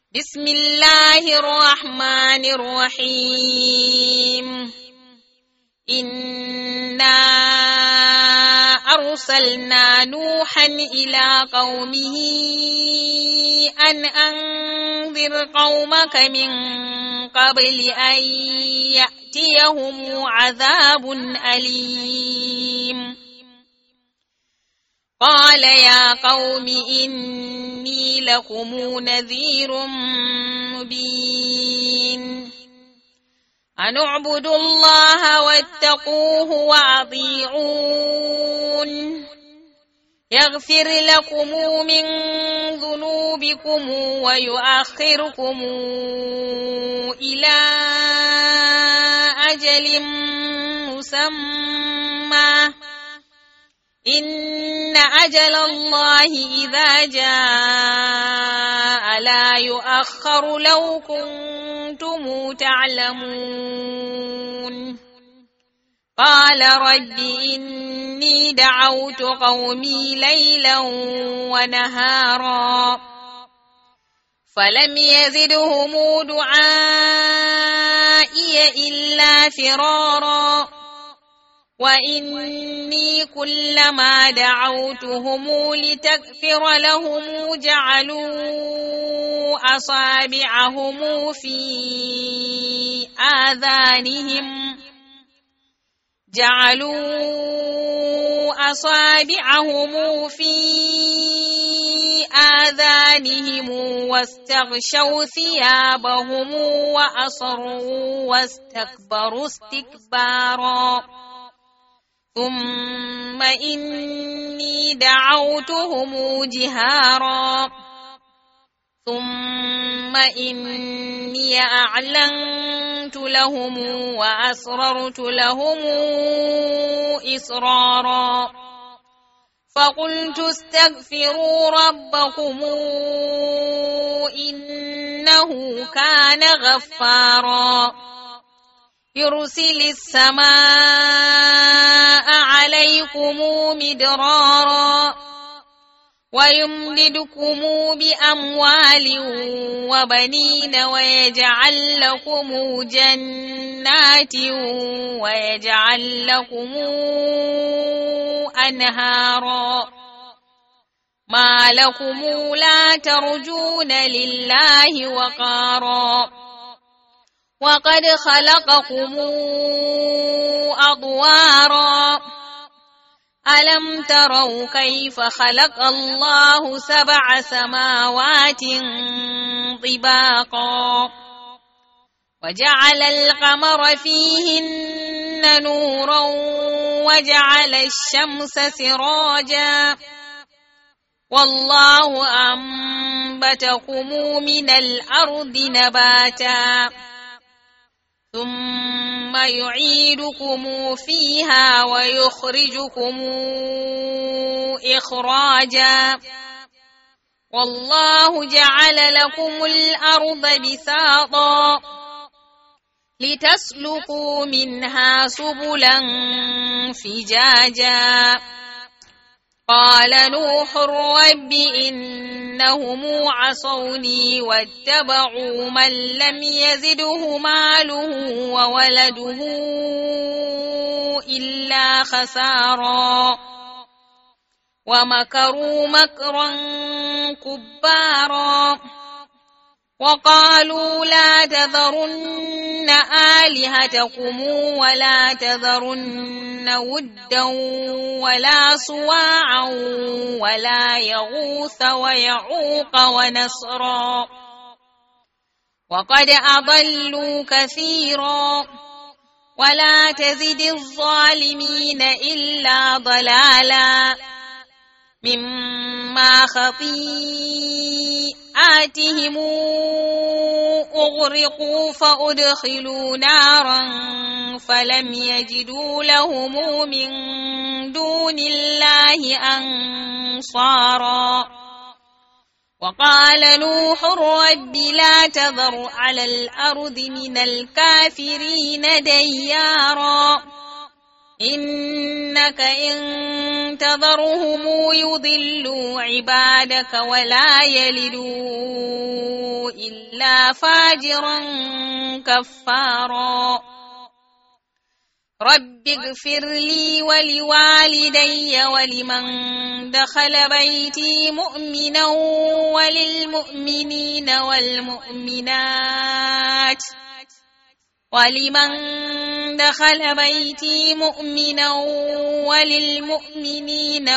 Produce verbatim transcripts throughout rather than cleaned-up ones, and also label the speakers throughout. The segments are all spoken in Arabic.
Speaker 1: بسم الله الرحمن الرحيم. إنا أرسلنا نوحا إلى قومه أن أنذر قومك من قبل أن يأتيهم عذاب أليم. قال يا قوم إني لكم نذير مبين أن اعبدوا الله واتقوه وأطيعون يغفر لكم من ذنوبكم ويؤخركم إلى أجل مسمى إن أجل الله إذا جاء لا يؤخر لو كنتم تعلمون. قال رب إني دعوت قومي ليلا ونهارا فلم يزدهم دعائي إلا فرارا وإني كلما دعوتهم لتغفر لهم جعلوا أصابعهم في آذانهم جعلوا أصابعهم في آذانهم واستغشوا ثيابهم وأصروا واستكبروا استكبارا ثم إني دعوتهم جهارا ثم إني أعلنت لهم وأسررت لهم إسرارا فقلت استغفروا ربكم إنه كان غفارا يرسل السماء عليكم مدرارا ويمددكم بأموال وبنين ويجعل لكم جنات ويجعل لكم أنهارا ما لكم لا ترجون لله وقارا وقد خلقكم أطوارا ألم تروا كيف خلق الله سبع سماوات طباقا وجعل القمر فيهن نورا وجعل الشمس سراجا والله أنبتكم من الأرض نباتا ثم يعيدكم فيها ويخرجكم إخراجا والله جعل لكم الأرض بساطا لتسلكوا منها سبلا فجاجا قال نوح رب إنهم عصوني واتبعوا من لم يزده ماله وولده إلا خسارا ومكروا مكرا كبارا وقالوا لا تذرن آلهتكم ولا تذرن ودا ولا صواعا ولا يغوث ويعوق ونسرا وقد أضلوا كثيرا ولا تزد الظالمين إلا ضلالا مما خطيئاتهم أغرقوا فأدخلوا نارا فلم يجدوا لهم من دون الله أنصارا وقال نوح رب لا تذر على الأرض من الكافرين ديارا إنك إن تذرهم يضلوا عبادك ولا يلدوا إلا فاجرا كفارا رب اغفر لي ولوالدي ولمن دخل بيتي مؤمنا وللمؤمنين والمؤمنات ولمن دخل بيتي مؤمنا وللمؤمنين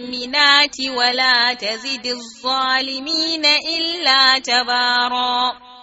Speaker 1: والمؤمنات ولا تزد الظالمين إلا تبارا